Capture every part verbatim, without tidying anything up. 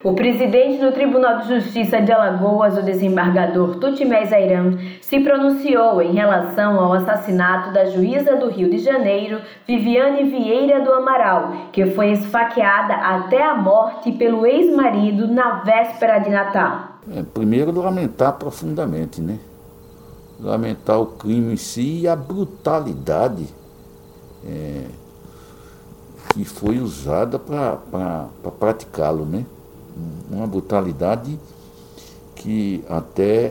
O presidente do Tribunal de Justiça de Alagoas, o desembargador Tutimés Ayran, se pronunciou em relação ao assassinato da juíza do Rio de Janeiro, Viviane Vieira do Amaral, que foi esfaqueada até a morte pelo ex-marido na véspera de Natal. É, primeiro, lamentar profundamente, né? Lamentar o crime em si e a brutalidade é, que foi usada para pra, pra praticá-lo, né? Uma brutalidade que até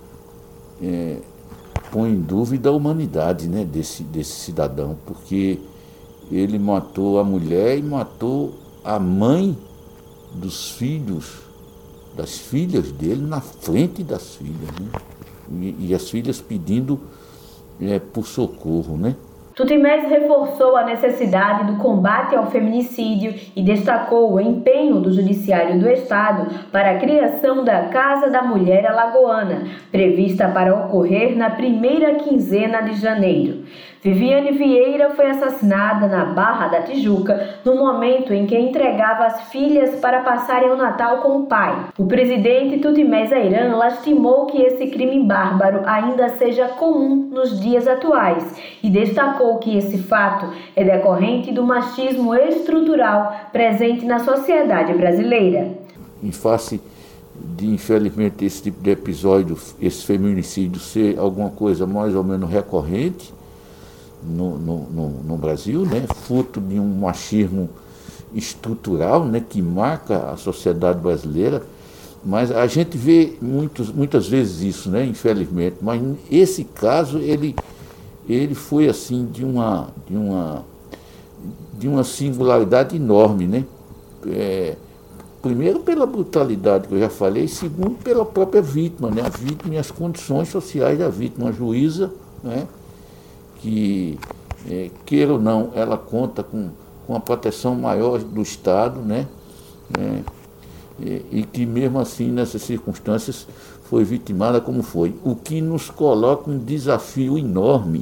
é, põe em dúvida a humanidade, né, desse, desse cidadão, porque ele matou a mulher e matou a mãe dos filhos, das filhas dele, na frente das filhas, né? e, e as filhas pedindo é, por socorro, né? Tutimés reforçou a necessidade do combate ao feminicídio e destacou o empenho do Judiciário do Estado para a criação da Casa da Mulher Alagoana, prevista para ocorrer na primeira quinzena de janeiro. Viviane Vieira foi assassinada na Barra da Tijuca no momento em que entregava as filhas para passarem o Natal com o pai. O presidente Tutimés Ayran lastimou que esse crime bárbaro ainda seja comum nos dias atuais e destacou que esse fato é decorrente do machismo estrutural presente na sociedade brasileira. Em face de, infelizmente, esse tipo de episódio, esse feminicídio ser alguma coisa mais ou menos recorrente no, no, no, no Brasil, né, fruto de um machismo estrutural, né, que marca a sociedade brasileira, mas a gente vê muitos, muitas vezes isso, né, infelizmente, mas esse caso, ele... ele foi assim de uma, de uma, de uma singularidade enorme, né? É, primeiro pela brutalidade que eu já falei, e segundo pela própria vítima, né? A vítima e as condições sociais da vítima, uma juíza, né? Que, é, queira ou não, ela conta com, com a proteção maior do Estado, né? É, e, e que mesmo assim, nessas circunstâncias, foi vitimada como foi. O que nos coloca um desafio enorme,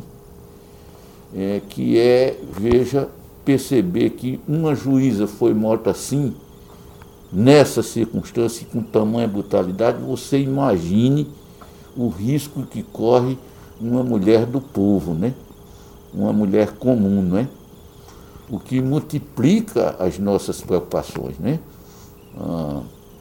É, que é, veja, perceber que uma juíza foi morta assim, nessa circunstância, com tamanha brutalidade. Você imagine o risco que corre uma mulher do povo, né? Uma mulher comum, né? O que multiplica as nossas preocupações, né? Ah,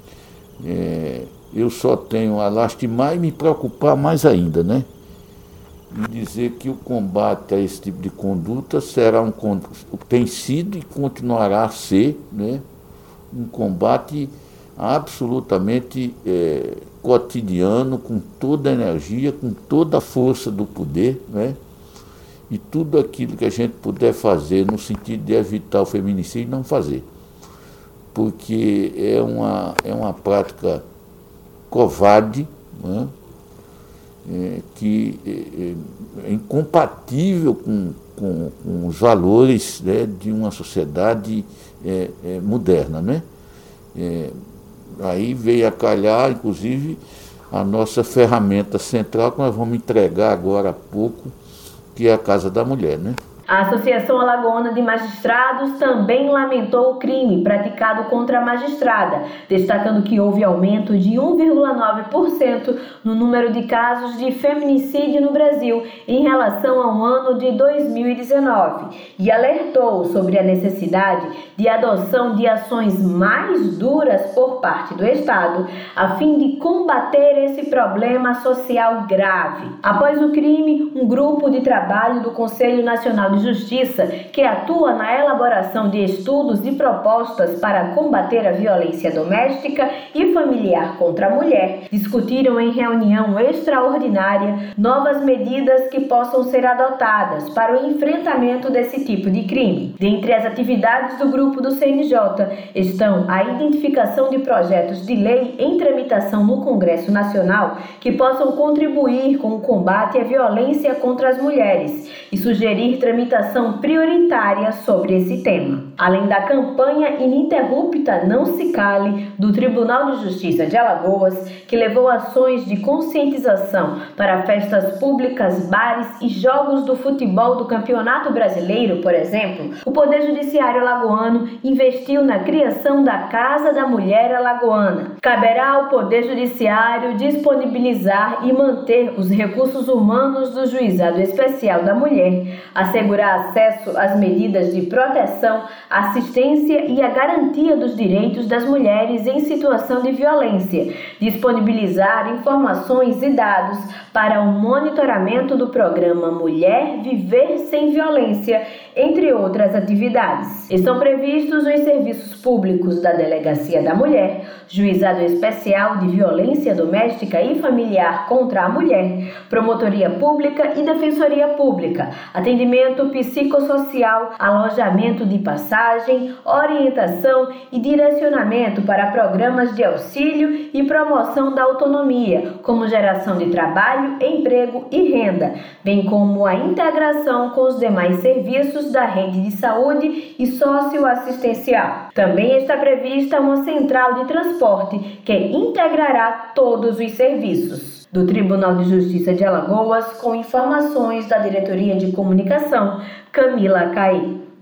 é, eu só tenho a lastimar e me preocupar mais ainda, né? E dizer que o combate a esse tipo de conduta será um tem sido e continuará a ser, né, um combate absolutamente é, cotidiano, com toda a energia, com toda a força do poder, né, e tudo aquilo que a gente puder fazer no sentido de evitar o feminicídio, não fazer, porque é uma, é uma prática covarde, né, É, que é, é incompatível com, com, com os valores, né, de uma sociedade é, é, moderna, né? É, aí veio a calhar, inclusive, a nossa ferramenta central que nós vamos entregar agora há pouco, que é a Casa da Mulher, né? A Associação Alagoana de Magistrados também lamentou o crime praticado contra a magistrada, destacando que houve aumento de um vírgula nove por cento no número de casos de feminicídio no Brasil em relação ao ano de dois mil e dezenove e alertou sobre a necessidade de adoção de ações mais duras por parte do Estado, a fim de combater esse problema social grave. Após o crime, um grupo de trabalho do Conselho Nacional de Justiça, que atua na elaboração de estudos e propostas para combater a violência doméstica e familiar contra a mulher, discutiram em reunião extraordinária novas medidas que possam ser adotadas para o enfrentamento desse tipo de crime. Dentre as atividades do grupo do C N J estão a identificação de projetos de lei em tramitação no Congresso Nacional que possam contribuir com o combate à violência contra as mulheres e sugerir tramitação tramitação prioritária sobre esse tema. Além da campanha ininterrupta Não Se Cale, do Tribunal de Justiça de Alagoas, que levou ações de conscientização para festas públicas, bares e jogos do futebol do Campeonato Brasileiro, por exemplo, o Poder Judiciário alagoano investiu na criação da Casa da Mulher Alagoana. Caberá ao Poder Judiciário disponibilizar e manter os recursos humanos do Juizado Especial da Mulher, assegurar acesso às medidas de proteção, assistência e a garantia dos direitos das mulheres em situação de violência, disponibilizar informações e dados para o monitoramento do programa Mulher Viver Sem Violência, entre outras atividades. Estão previstos os serviços públicos da Delegacia da Mulher, Juizado Especial de Violência Doméstica e Familiar contra a Mulher, Promotoria Pública e Defensoria Pública, atendimento psicossocial, alojamento de passagem, orientação e direcionamento para programas de auxílio e promoção da autonomia, como geração de trabalho, emprego e renda, bem como a integração com os demais serviços da rede de saúde e socioassistencial. Também está prevista uma central de transporte que integrará todos os serviços. Do Tribunal de Justiça de Alagoas, com informações da Diretoria de Comunicação, Camila Caí.